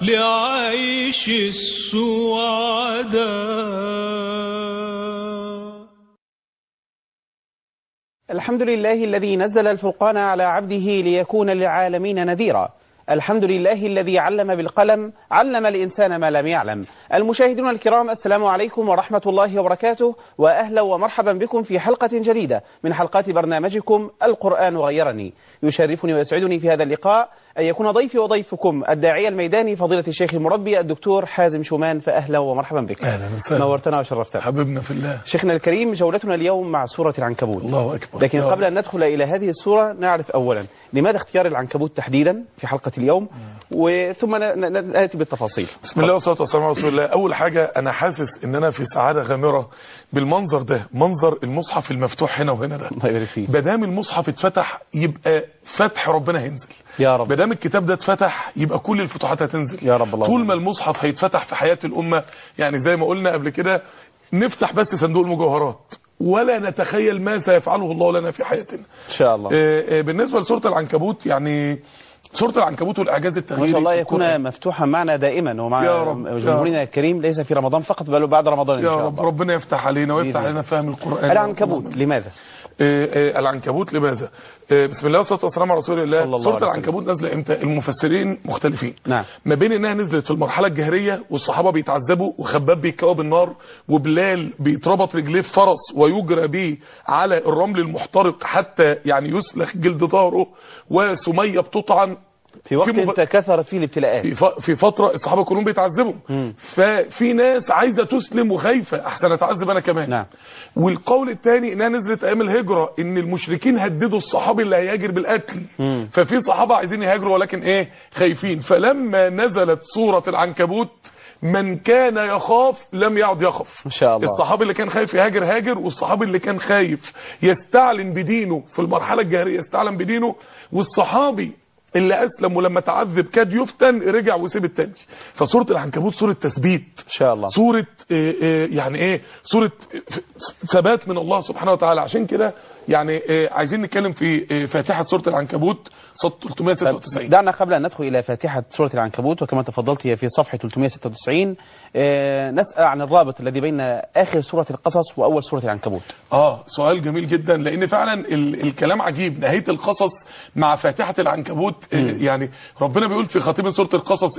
لعيش السعداء. الحمد لله الذي نزل الفرقان على عبده ليكون للعالمين نذيرا. الحمد لله الذي علم بالقلم، علم الإنسان ما لم يعلم. المشاهدون الكرام، السلام عليكم ورحمة الله وبركاته، وأهلا ومرحبا بكم في حلقة جديدة من حلقات برنامجكم القرآن غيرني. يشرفني ويسعدني في هذا اللقاء أن يكون ضيفي وضيفكم الداعية الميداني فضيلة الشيخ المربي الدكتور حازم شومان، فأهلا ومرحبا بك. أهلا وسهلا، نورتنا وشرفتنا حبيبنا في الله. شيخنا الكريم، جولتنا اليوم مع سورة العنكبوت. الله أكبر. لكن قبل أن ندخل إلى هذه السورة نعرف أولا لماذا اختيار العنكبوت تحديدا في حلقة اليوم، وثم نأتي بالتفاصيل. بسم الله والصلاة والسلام على رسول الله. أول حاجة أنا حاسس إن أنا في سعادة غامرة بالمنظر ده، منظر المصحف المفتوح هنا وهنا ده. الله يبارك فيك. بدام المصحف اتفتح يبقى فتح ربنا هينزل يا رب. بدام الكتاب ده اتفتح يبقى كل الفتوحات هتنزل يا رب. الله طول ما المصحف هيتفتح في حياة الأمة، يعني زي ما قلنا قبل كده، نفتح بس صندوق المجوهرات ولا نتخيل ما سيفعله الله لنا في حياتنا إن شاء الله. بالنسبة لسورة العنكبوت، يعني سورة العنكبوت والإعجاز التغييري ما شاء الله يكون مفتوحا معنا دائما ومع جمهورنا الكريم، ليس في رمضان فقط بل بعد رمضان إن شاء الله. يا رب ربنا يفتح علينا ويفتح علينا فهم القرآن. العنكبوت لماذا؟ العنكبوت لماذا؟ بسم الله والصلاة والسلام على رسول الله. سورة العنكبوت نازلة امتى؟ المفسرين مختلفين. نعم. ما بين انها نزلت في المرحلة الجهرية والصحابة بيتعذبوا وخباب بيتكوى بالنار وبلال بيتربط رجليه في فرس ويجرى بيه على الرمل المحترق حتى يعني يسلخ جلد ظهره، وسمية بتطعن في وقت كثرت فيه الابتلاءات، في فترة الصحابة كلهم بيتعذبوا. ففي ناس عايزة تسلم وخايفة احسن اتعذب انا كمان. نعم. والقول الثاني انها نزلت ايام الهجرة، ان المشركين هددوا الصحابي اللي هيهاجر بالقتل. ففي صحابة عايزين يهاجروا ولكن خايفين. فلما نزلت سورة العنكبوت من كان يخاف لم يعد يخف. ما شاء الله. الصحابي اللي كان خايف يهاجر هاجر، والصحابي اللي كان خايف يستعلن بدينه في المرحلة الجاهلية يستعلن بدينه، والصحابي اللي اسلم ولما تعذب كاد يفتن رجع وسيب التاني. فسورة العنكبوت سورة تثبيت ان شاء الله، سورة سورة ثبات من الله سبحانه وتعالى. عشان كده يعني عايزين نتكلم في فاتحة سورة العنكبوت صفحة 396. دعنا قبل أن ندخل إلى فاتحة سورة العنكبوت، وكما تفضلت هي في صفحة 396، نسأل عن الرابط الذي بين آخر سورة القصص وأول سورة العنكبوت. سؤال جميل جدا، لأن فعلا الكلام عجيب. نهاية القصص مع فاتحة العنكبوت يعني ربنا بيقول في خاتمة سورة القصص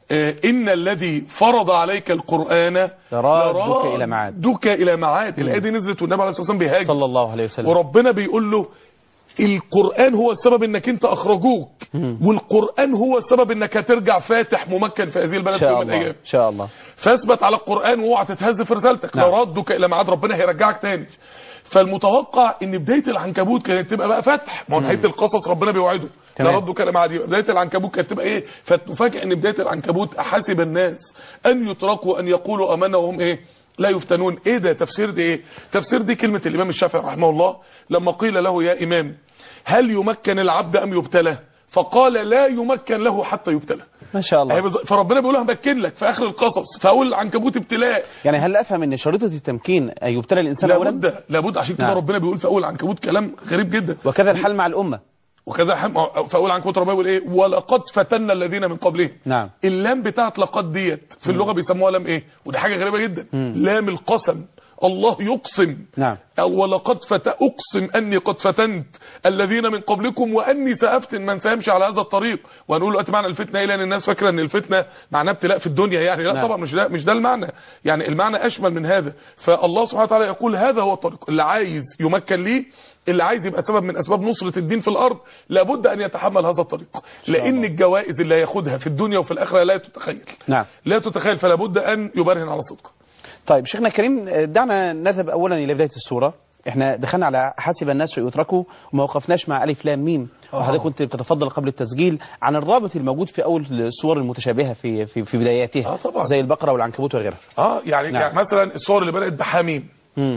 إن الذي فرض عليك القرآن لرادك إلى معاد. إلى معاد. الآية دي نزلت والنبي عليه الصلاة والسلام بيهاجر صلى الله عليه وسلم، وربنا بيقول له القرآن هو السبب انك انت اخرجوك، والقرآن هو السبب انك هترجع فاتح ممكن في هذه البلد في يوم من الايام. ان شاء الله. فاثبت على القرآن واوعى تتهز في رسالتك. نعم. لردك الى ميعاد، ربنا هيرجعك تاني. فالمتوقع ان بداية العنكبوت كانت تبقى بقى فتح، ما هو نهاية القصص ربنا بيوعده لردك الى ميعاد. بداية العنكبوت كانت تبقى فتفاجئ ان بداية العنكبوت احسب الناس ان يتركوا ان يقولوا امنا وهم لا يفتنون. ده تفسير دي تفسير دي كلمة الامام الشافعي رحمه الله لما قيل له يا امام هل يمكن العبد ام يبتلى؟ فقال لا يمكن له حتى يبتلى. ما شاء الله. فربنا بيقول له همكن لك في اخر القصص، فاول العنكبوت ابتلاء. يعني هل افهم ان شريطة التمكين ان يبتلى الانسان اولا؟ لابد. عشان كده ربنا بيقول في اول العنكبوت كلام غريب جدا. وكذا الحال مع الامة. وكذا في اول عنكبوت ربنا بيقول ولقد فتنا الذين من قبلهم. نعم. اللام بتاعت لقد ديت في اللغة بيسموها لام ودي حاجة غريبة جدا. لام القسم. الله يقسم. نعم. ولقد اقسم اني قد فتنت الذين من قبلكم واني سافتن من سيمشي على هذا الطريق. وهنقول له معنى الفتنه لان الناس فاكره ان الفتنه معناها ابتلاء في الدنيا، يعني لا. نعم. طبعا مش ده المعنى، يعني المعنى اشمل من هذا. فالله سبحانه وتعالى يقول هذا هو الطريق. اللي عايز يمكن ليه، اللي عايز يبقى سبب من اسباب نصرة الدين في الارض، لابد ان يتحمل هذا الطريق، لان الجوائز اللي هياخدها في الدنيا وفي الاخره لا تتخيل. نعم. لا تتخيل. فلا بد ان يبرهن على صدقه. طيب شيخنا الكريم، دعنا نذهب اولا الى بدايه السوره. احنا دخلنا على حسب الناس يتركوا وما وقفناش مع الف لام ميم، وحضرتك كنت بتتفضل قبل التسجيل عن الرابط الموجود في اول السور المتشابهه في بداياتها. طبعا. زي البقره والعنكبوت وغيرها. يعني نعم. يعني مثلا السور اللي بدات بحميم،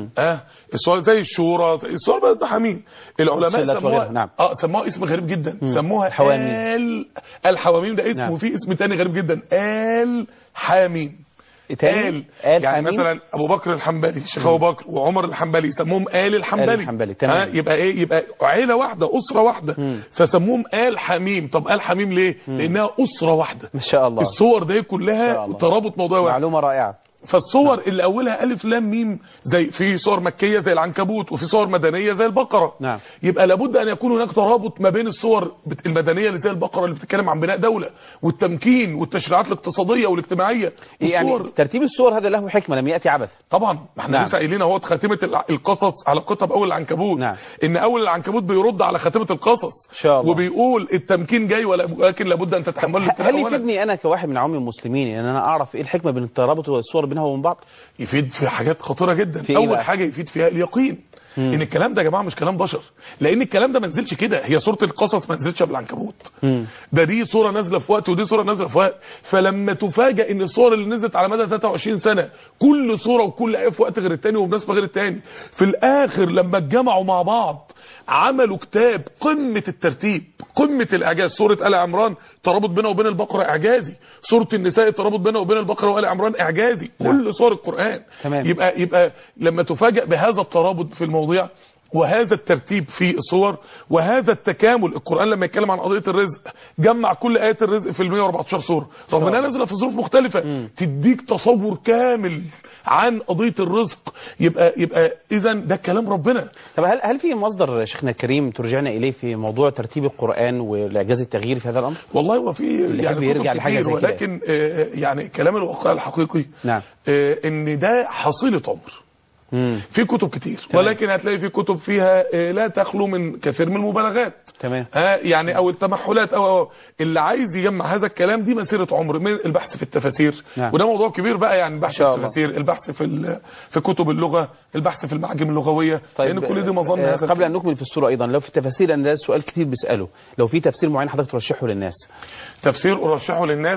السور زي الشورى، السور بدات بحميم. العلماء سموها نعم. سموها اسم غريب جدا. سموها الحواميم. الحواميم ده اسم. نعم. وفي اسم تاني غريب جدا، حاميم. آل يعني حميم. مثلا ابو بكر الحنبلي، الشيخ ابو بكر وعمر الحنبلي يسموهم آل الحنبلي. تمام. يبقى ايه؟ يبقى عيله واحده، اسره واحده، فسموهم آل حميم. طب آل حميم ليه؟ لانها اسره واحده. ما شاء الله. الصور دي كلها ترابط موضوع واحد. معلومه رائعه. فالصور اللي اولها الف لام ميم، زي في صور مكيه زي العنكبوت، وفي صور مدنيه زي البقره. نعم. يبقى لابد ان يكون هناك ترابط ما بين الصور المدنيه اللي زي البقره اللي بتتكلم عن بناء دوله والتمكين والتشريعات الاقتصاديه والاجتماعيه. يعني ترتيب الصور هذا له حكمه، لم ياتي عبث. طبعا احنا لسه قايلين اهو خاتمه القصص على قطب اول العنكبوت. نعم. ان اول العنكبوت بيرد على خاتمه القصص ان شاء الله، وبيقول التمكين جاي ولكن لابد ان تتحمل له. هل يفيدني انا كواحد من عوام المسلمين ان انا اعرف ايه الحكمه بين الترابط والصور بينها وبين بعض؟ يفيد في حاجات خطيره جدا. في اول حاجه يفيد فيها اليقين ان الكلام ده يا جماعه مش كلام بشر، لان الكلام ده ما نزلش كده. هي سوره القصص ما نزلتش بالعنكبوت، ده دي سوره نازله في وقت ودي سوره نازله في وقت. فلما تفاجئ ان الصور اللي نزلت على مدى 23 سنه كل سوره وكل ايه في وقت غير الثاني وبنسبه غير الثاني، في الاخر لما اتجمعوا مع بعض عملوا كتاب قمه الترتيب، قمه الاعجاز. سوره ال عمران ترابط بينها وبين البقره اعجازي، سوره النساء ترابط بينها وبين البقره وال عمران اعجازي، كل سور القران. تمام. يبقى لما تفاجئ بهذا الترابط في المواضيع وهذا الترتيب في الصور وهذا التكامل، القرآن لما يتكلم عن قضية الرزق جمع كل آيات الرزق في 114 سورة رغم انها نازله في ظروف مختلفة تديك تصور كامل عن قضية الرزق. يبقى اذا ده كلام ربنا. طب هل في مصدر شيخنا الكريم ترجعنا اليه في موضوع ترتيب القرآن والاعجاز التغيير في هذا الامر؟ والله هو في يعني يرجع لحاجه زي كده، ولكن يعني كلام الواقع الحقيقي نعم ان ده حصيلة عمر. في كتب كتير تمام. ولكن هتلاقي في كتب فيها لا تخلو من كثير من المبالغات. تمام. يعني او التمحلات او اللي عايز يجمع هذا الكلام دي مسيره عمر من البحث في التفاسير. نعم. وده موضوع كبير بقى، يعني البحث في التفاسير، البحث في كتب اللغه، البحث في المعاجم اللغويه. طيب لان كل دي مظن هذا قبل ان نكمل في الصوره ايضا لو في التفاسير، ان ده سؤال كتير بيساله، لو في تفسير معين حضرتك ترشحه للناس؟ تفسير ارشحه للناس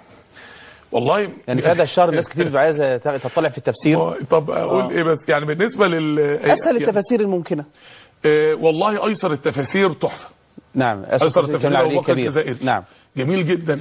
والله يعني في هذا الشهر الناس كتير عايزه تطلع في التفسير. طب اقول ايه بس يعني بالنسبه اسهل التفاسير الممكنه. والله ايسر التفاسير تحفه. نعم ايسر التفاسير ابو بكر الجزائري. نعم جميل جدا.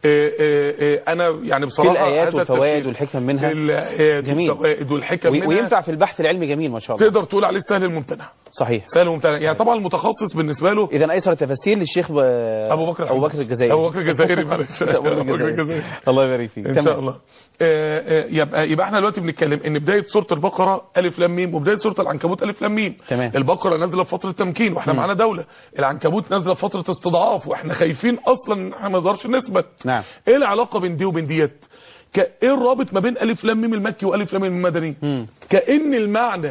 انا يعني بصراحه في الايات والفوائد والحكم منها الايات والفوائد والحكم منها، وينفع في البحث العلمي جميل ما شاء الله. تقدر تقول عليه السهل الممتنع. صحيح سهل وممتنع. يعني طبعا المتخصص بالنسبه له اذا ايسر التفاسير للشيخ ابو بكر الجزائري. ابو بكر الجزائري معلش الله يبارك فيك. ان شاء الله. يبقى احنا دلوقتي بنتكلم ان بدايه سوره البقره الف لام ميم وبدايه سوره العنكبوت الف لام ميم. تمام. البقره نازله في فتره تمكين واحنا معانا دوله، العنكبوت نازله في فتره استضعاف واحنا خايفين اصلا ان احنا ما نقدرش نثبت. نعم. ايه العلاقه بين دي وبين ديت؟ ايه الرابط ما بين الف لام ميم المكي والف لام ميم المدني؟ كأن المعنى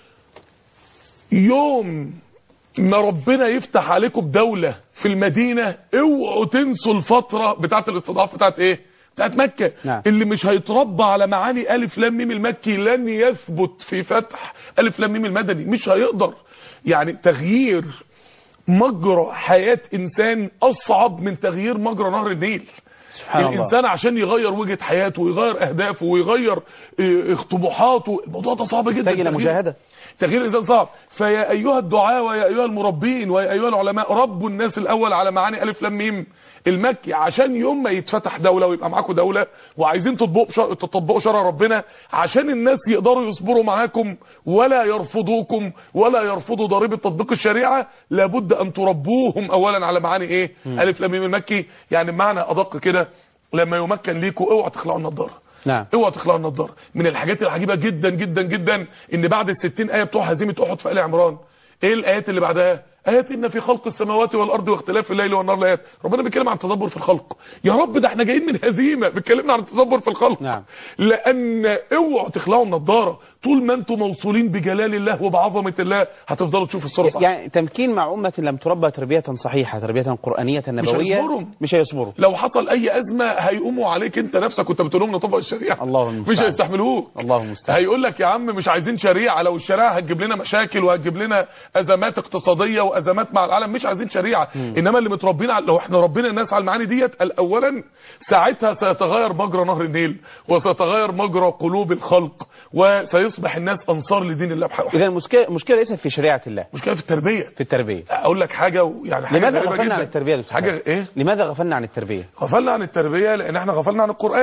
يوم ما ربنا يفتح عليكم بدولة في المدينة اوعوا تنسوا الفترة بتاعت الاستضعاف بتاعت ايه؟ بتاعت مكة. نعم. اللي مش هيتربى على معاني الف لام ميم المكي لن يثبت في فتح الف لام ميم المدني، مش هيقدر. يعني تغيير مجرى حياة انسان اصعب من تغيير مجرى نهر النيل. سبحان الانسان الله. عشان يغير وجهة حياته ويغير اهدافه ويغير طموحاته، الموضوع ده صعب جدا. تجي مشاهدة تغيير الانسان صعب. فيا ايها الدعاة ويا ايها المربين ويا ايها العلماء ربوا الناس الاول على معاني الف لام ميم المكي، عشان يوم ما يتفتح دولة ويبقى معاكم دولة وعايزين تطبقوا شرع ربنا، عشان الناس يقدروا يصبروا معاكم ولا يرفضوكم ولا يرفضوا ضريبة تطبيق الشريعة، لابد ان تربوهم اولا على معاني ايه؟ الف لام ميم المكي. يعني بمعنى ادق كده، لما يمكن ليكم اوعوا تخلعوا النضاره. نعم. اوعوا تخلعوا النضاره. من الحاجات العجيبه جدا جدا جدا ان بعد ال60 ايه بتوع هزيمه احد في ال عمران، ايه الايات اللي بعدها؟ ايات ان في خلق السماوات والارض واختلاف الليل والنهار الايات. ربنا بيتكلم عن تدبر في الخلق. يا رب ده احنا جايين من هزيمه بيتكلمنا عن التدبر في الخلق. نعم. لان اوعوا تخلعوا النضاره، طول ما انتم موصولين بجلال الله وبعظمه الله هتفضلوا تشوفوا الصوره صح. يعني تمكين مع امه لم تربى تربيه صحيح، تربيه قرانيه نبويه، مش هيصبروا. لو حصل اي ازمه هيقوموا عليك انت نفسك وانت بتقول لهم نطبق الشريعه. الله المستعان. مش هيستحملوك. الله المستعان. هيقول لك يا عم مش عايزين شريعه، لو الشريعه هتجيب لنا مشاكل وهتجيب لنا ازمات اقتصاديه وازمات مع العالم، مش عايزين شريعه. انما اللي متربين لو احنا ربنا الناس على المعاني ديت اولا ساعتها سيتغير مجرى نهر النيل وسيتغير مجرى قلوب الخلق وسيصبح الناس انصار لدين الله بحق. اذا المشكله ليست في شريعه الله، مشكله في التربيه. في التربيه. اقول لك حاجه يعني حاجه لماذا غفلنا عن التربيه؟ حاجه ايه؟ لماذا غفلنا عن التربيه؟ غفلنا عن التربيه لان احنا غفلنا عن القران.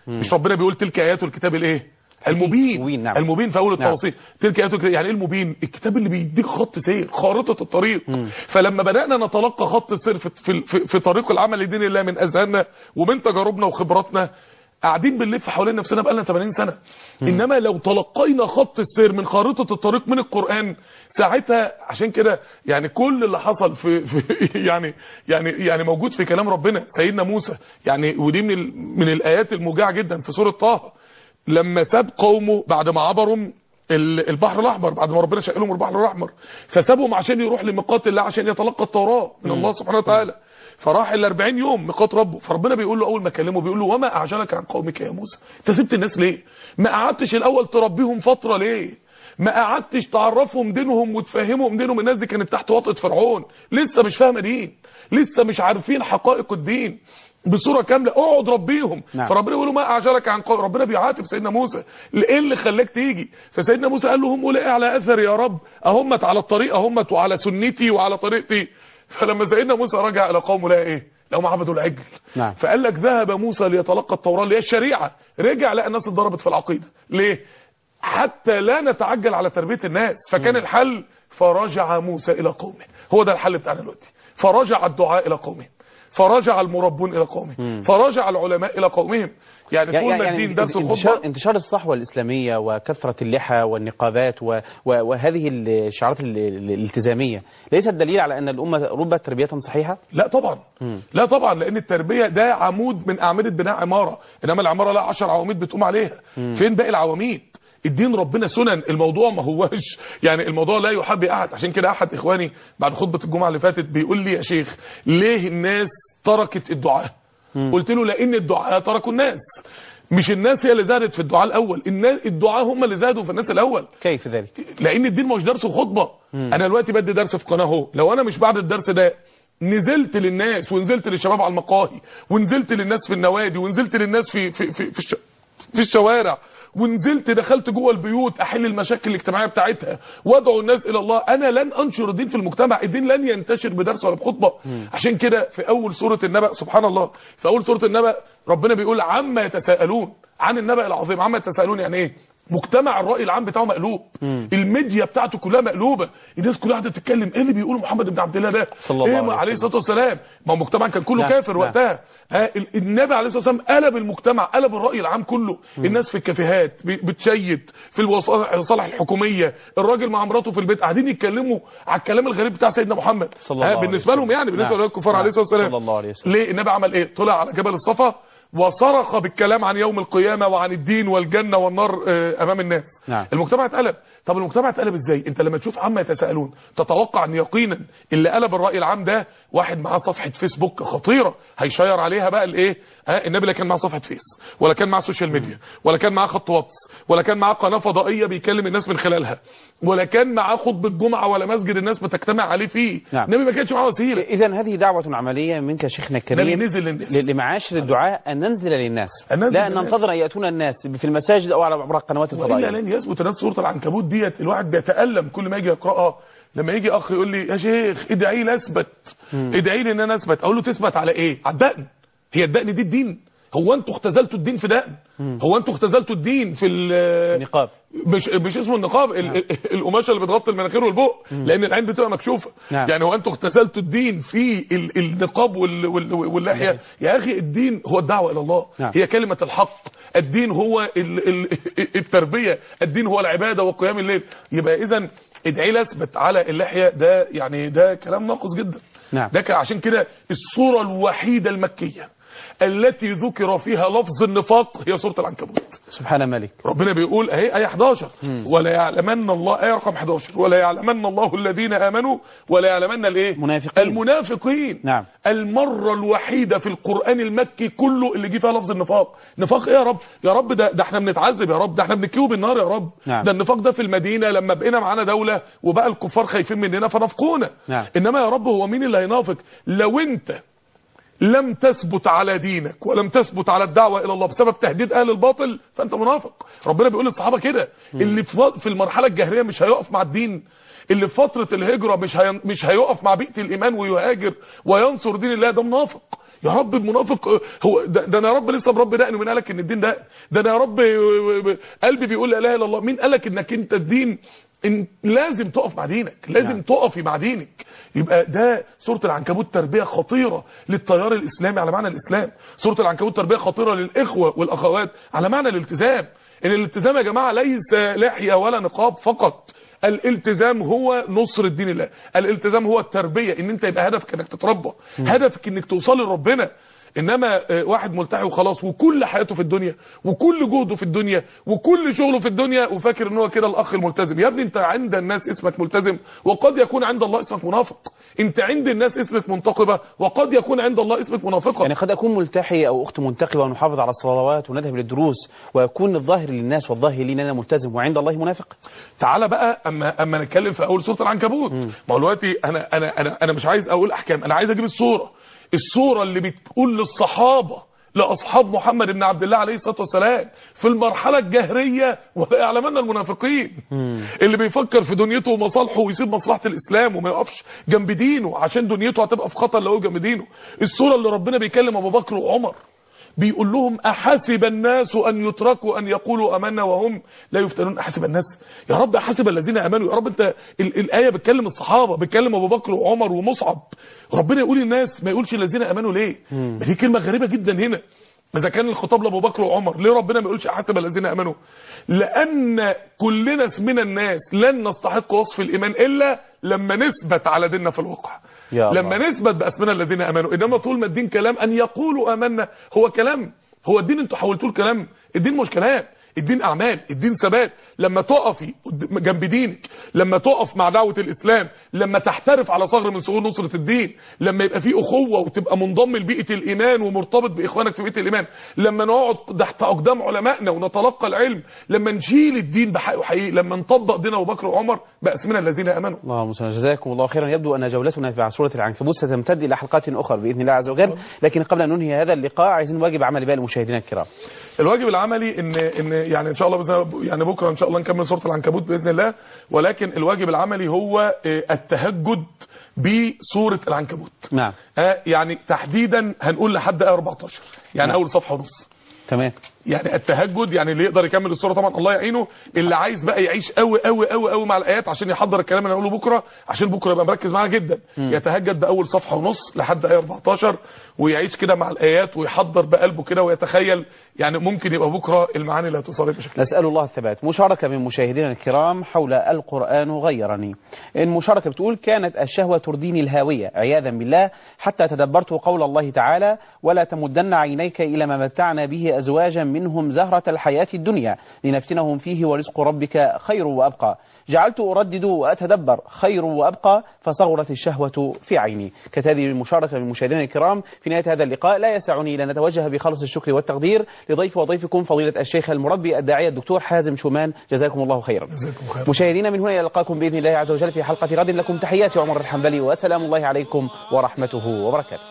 مش ربنا بيقول تلك ايات الكتاب الايه المبين؟ نعم. المبين في اول التوصيل. نعم. تلك ايات الكتاب يعني ايه المبين؟ الكتاب اللي بيديك خط سير، خارطه الطريق. فلما بدانا نتلقى خط السير في طريق العمل لدين الله من اذهاننا ومن تجاربنا وخبراتنا، قاعدين بنلف حوالين نفسنا بقالنا 80 سنه. انما لو تلقينا خط السير من خارطه الطريق من القران ساعتها، عشان كده يعني كل اللي حصل في يعني موجود في كلام ربنا. سيدنا موسى يعني، ودي من الايات الموجعه جدا في سوره طه، لما ساب قومه بعد ما عبروا البحر الاحمر، بعد ما ربنا شق لهم البحر الاحمر، فسابهم عشان يروح لميقات الله عشان يتلقى التوراه من الله سبحانه وتعالى. فراح ال 40 يوم ميقات ربه، فربنا بيقول له اول ما كلمه بيقول له وما اعجلك عن قومك يا موسى؟ انت سبت الناس ليه؟ ما قعدتش الاول تربيهم فتره ليه؟ ما قعدتش تعرفهم دينهم وتفهمهم دينهم؟ الناس دي كانت تحت وطأة فرعون، لسه مش فاهمه دين، لسه مش عارفين حقائق الدين بصوره كامله، اقعد ربيهم. نعم. فربنا يقول له ما اعجلك عن قوم. ربنا بيعاتب سيدنا موسى، ايه اللي خلاك تيجي؟ فسيدنا موسى قال له هم اولئك على اثر يا رب، اهمت على الطريق، اهمت وعلى سنتي وعلى طريقتي. فلما سيدنا موسى رجع الى قومه لقى ايه؟ لهم عبدوا العجل. نعم. فقال لك ذهب موسى ليتلقى التوراه اللي هي الشريعه، رجع لقى الناس اتضربت في العقيده. ليه؟ حتى لا نتعجل على تربيه الناس. فكان الحل فرجع موسى الى قومه. هو ده الحل بتاعنا دلوقتي. فرجع الدعاء الى قومه، فرجع المربون الى قومهم، فرجع العلماء الى قومهم. يعني طول ما الدين درس الخطبه. انتشار الصحوه الاسلاميه وكثره اللحى والنقابات وهذه الشعارات الالتزاميه ليست دليل على ان الامه ربت تربيه صحيحه؟ لا طبعا. لا طبعا، لان التربيه ده عمود من اعمده بناء عماره، انما العماره لا 10 عواميد بتقوم عليها. فين باقي العواميد؟ الدين ربنا سنن. الموضوع ما هوش يعني الموضوع لا يحب احد. عشان كده احد اخواني بعد خطبه الجمعه اللي فاتت بيقول لي يا شيخ ليه الناس تركت الدعاء؟ قلت له لان الدعاء تركوا الناس، مش الناس هي اللي زادت في الدعاء الاول، الدعاء هم اللي زادوا في الناس الاول. كيف ذلك؟ لان الدين مش درس وخطبه. انا دلوقتي بدي درس في قناه اهو، لو انا مش بعد الدرس ده نزلت للناس ونزلت للشباب على المقاهي ونزلت للناس في النوادي ونزلت للناس في الشوارع ونزلت دخلت جوه البيوت احل المشاكل الاجتماعيه بتاعتها وادعو الناس الى الله، انا لن انشر الدين في المجتمع. الدين لن ينتشر بدرس ولا بخطبه. عشان كده في اول سوره النبأ سبحان الله، في اول سوره النبأ ربنا بيقول عما يتساءلون عن النبأ العظيم. عما يتساءلون يعني ايه؟ مجتمع الرأي العام بتاعه مقلوب، الميديا بتاعته كلها مقلوبه، الناس كلها قاعده تتكلم ايه اللي بيقوله محمد بن عبد الله ده؟ ايه عليه الصلاه والسلام؟ ما هو المجتمع كان كله كافر وقتها. النبي عليه الصلاه والسلام قلب المجتمع، قلب الرأي العام كله. الناس في الكافيهات بتشيد، في المصالح الحكوميه الراجل مع مراته في البيت قاعدين يتكلموا على الكلام الغريب بتاع سيدنا محمد بالنسبه لهم، يعني بالنسبه للكفار عليه الصلاه والسلام. ليه النبي عمل ايه؟ طلع على جبل الصفا وصرخ بالكلام عن يوم القيامة وعن الدين والجنة والنار امام الناس. نعم. المجتمع اتقلب. طب المجتمع اتقلب ازاي؟ انت لما تشوف عما يتساءلون تتوقع ان يقينا اللي قلب الرأي العام ده واحد معاه صفحة فيسبوك خطيرة هيشير عليها بقى الايه؟ النبي لا كان معاه صفحة فيس ولا كان معاه سوشيال ميديا ولا كان معاه خط واتس ولا كان معاه قناة فضائية بيكلم الناس من خلالها ولا كان معاه خطبة جمعة ولا مسجد الناس بتجتمع عليه فيه. نعم. النبي ما كانش معاه وسيلة. اذا هذه دعوة عملية منك شيخنا الكريم لمعاشر الدعاء ان ننزل للناس، لا ان ننتظر ان ياتون الناس في المساجد او على عبر القنوات الفضائية. وإلا لن يثبت نفس سورة العنكبوت ديت. الواحد بيتألم كل ما يجي يقرأها. لما يجي اخ يقول لي يا شيخ ادعي لي اثبت، ادعي لي ان انا اثبت، اقول له تثبت على ايه؟ على الدقن. هي الدقن دي الدين؟ هو انتوا اختزلتوا الدين في دقن؟ هو انتوا اختزلتوا الدين في النقاب؟ مش اسمه النقاب، القماشه اللي بتغطي المناخير والبق، لان العين بتبقى مكشوفه. يعني هو انتوا اختزلتوا الدين في النقاب واللحيه؟ يا اخي الدين هو الدعوه الى الله. هي كلمه الحق. الدين هو التربيه، الدين هو العباده وقيام الليل. يبقى اذا ادعي لي اثبت على اللحيه ده يعني ده كلام ناقص جدا. ده عشان كده السوره الوحيده المكيه التي ذكر فيها لفظ النفاق هي سورة العنكبوت. سبحان ملك. ربنا بيقول اهي آية 11 ولا يعلمن الله، آية رقم 11 ولا يعلمن الله الذين آمنوا ولا يعلمن الايه؟ المنافقين. نعم. المرة الوحيدة في القرآن المكي كله اللي جه فيها لفظ النفاق. نفاق ايه يا رب؟ يا رب ده احنا بنتعذب يا رب، ده احنا بنكيو بالنار يا رب. نعم. ده النفاق ده في المدينة لما بقينا معانا دولة وبقى الكفار خايفين مننا فنفقونا. نعم. انما يا رب هو مين اللي هينافق؟ لو انت لم تثبت على دينك ولم تثبت على الدعوة الى الله بسبب تهديد اهل الباطل فانت منافق. ربنا بيقول للصحابة كده، اللي في المرحلة الجاهلية مش هيقف مع الدين، اللي في فترة الهجرة مش هيقف مع بيئة الايمان ويهاجر وينصر دين الله، ده منافق. يا رب المنافق هو ده انا يا رب لسه برب دقنه، مين قالك ان الدين ده انا يا رب قلبي بيقول لا اله الا الله، مين قالك انك انت الدين لازم تقف مع دينك، لازم تقفي مع دينك. يبقى ده سورة العنكبوت تربية خطيرة للتيار الإسلامي على معنى الإسلام. سورة العنكبوت تربية خطيرة للإخوة والأخوات على معنى الالتزام. ان الالتزام يا جماعة ليس لحية ولا نقاب فقط، الالتزام هو نصر الدين الله، الالتزام هو التربية، ان انت يبقى هدفك انك تتربى، هدفك انك توصل لربنا. انما واحد ملتحي وخلاص، وكل حياته في الدنيا وكل جهده في الدنيا وكل شغله في الدنيا، وفاكر ان هو كده الاخ الملتزم. يا ابني انت عند الناس اسمك ملتزم، وقد يكون عند الله اسمك منافق. انت عند الناس اسمك منتقبة، وقد يكون عند الله اسمك منافقة. يعني قد اكون ملتحي او اخت منتقبة ونحافظ على الصلوات ونذهب للدروس، ويكون الظاهر للناس والظاهر لي ان انا ملتزم، وعند الله منافق. تعالى بقى اما نتكلم في اول سورة العنكبوت. ما هو دلوقتي انا مش عايز اقول احكام، انا عايز اجيب الصورة اللي بتقول للصحابة، لأصحاب محمد بن عبد الله عليه الصلاة والسلام في المرحلة الجهرية، ولا يعلمن المنافقين. اللي بيفكر في دنيته ومصالحه ويسيب مصلحة الإسلام وما يقفش جنب دينه عشان دنيته هتبقى في خطر لو جنب دينه. الصورة اللي ربنا بيكلم أبو بكر وعمر، بيقول لهم أحسب الناس أن يتركوا أن يقولوا أمنا وهم لا يفتنون. أحسب الناس، يا رب أحسب الذين أمنوا. يا رب أنت الآية بتكلم الصحابة، بتكلم أبو بكر وعمر ومصعب، ربنا يقول الناس ما يقولش الذين أمنوا ليه؟ دي كلمة غريبة جدا هنا. إذا كان الخطاب لأبو بكر وعمر، ليه ربنا ما يقولش أحسب الذين أمنوا؟ لأن كلنا اسمنا الناس لن نستحق وصف الإيمان إلا لما نثبت على ديننا في الواقع، لما نثبت باسمنا الذين امنوا. انما طول ما الدين كلام ان يقولوا امنا، هو كلام، هو الدين انتوا حولتوه الكلام. الدين مش كلام، الدين اعمال، الدين ثبات. لما تقفي جنب دينك، لما تقف مع دعوة الاسلام، لما تحترف على ثغر من ثغور نصرة الدين، لما يبقى في اخوة وتبقى منضم لبيئة الايمان ومرتبط باخوانك في بيئة الايمان، لما نقعد تحت اقدام علمائنا ونتلقى العلم، لما نشيل الدين بحق وحقيقي، لما نطبق دين ابو بكر وعمر باسمنا الذين امنوا. اللهم صل. جزاكم الله خيرا. يبدو ان جولتنا في سورة العنكبوت ستمتد الى حلقات اخرى باذن الله عز وجل، لكن قبل ان ننهي هذا اللقاء عايزين واجب عملي بقى لمشاهدينا الكرام. الواجب العملي ان يعني ان شاء الله يعني بكره ان شاء الله نكمل سورة العنكبوت باذن الله، ولكن الواجب العملي هو التهجد بسورة العنكبوت. نعم. يعني تحديدا هنقول لحد آية 14، يعني نعم. اول صفحة ونص. تمام. يعني التهجد، يعني اللي يقدر يكمل السوره طبعا الله يعينه، اللي عايز بقى يعيش قوي قوي قوي قوي مع الايات عشان يحضر الكلام اللي هنقوله بكره، عشان بكره يبقى مركز معانا جدا. يتهجد باول صفحه ونص لحد ايه 14 ويعيش كده مع الايات ويحضر بقلبه كده ويتخيل، يعني ممكن يبقى بكره المعاني اللي هتصل بشكل. نسال الله الثبات. مشاركه من مشاهدينا الكرام حول القران غيرني. المشاركه بتقول: كانت الشهوه ترديني الهاويه عياذا بالله حتى تدبرت قول الله تعالى: ولا تمدن عينيك الى ما متعنا به ازواجا منهم زهرة الحياة الدنيا لنفتنهم فيه ورزق ربك خير وأبقى. جعلت أردد وأتدبر خير وأبقى فصغرت الشهوة في عيني. كانت هذه المشاركة من مشاهدينا الكرام في نهاية هذا اللقاء. لا يسعني إلا أن نتوجه بخالص الشكر والتقدير لضيف وضيفكم فضيلة الشيخ المربي الداعية الدكتور حازم شومان، جزاكم الله خيرا. مشاهدينا من هنا نلقاكم بإذن الله عز وجل في حلقة غد. لكم تحياتي عمر الحنبلي، وسلام الله عليكم ورحمته وبركاته.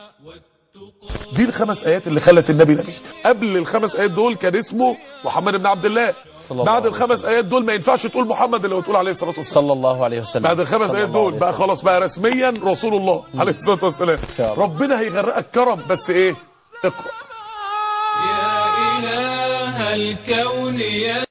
دي الخمس ايات اللي خلت النبي نبي. قبل الخمس ايات دول كان اسمه محمد بن عبد الله. بعد الخمس ايات دول ما ينفعش تقول محمد اللي بتقول عليه الصلاه والسلام صلى الله عليه وسلم. بعد الخمس ايات دول بقى خلاص بقى رسميا رسول الله عليه الصلاه والسلام. ربنا هيغرقك كرم، بس ايه؟ اقرا. يا اله الكون يا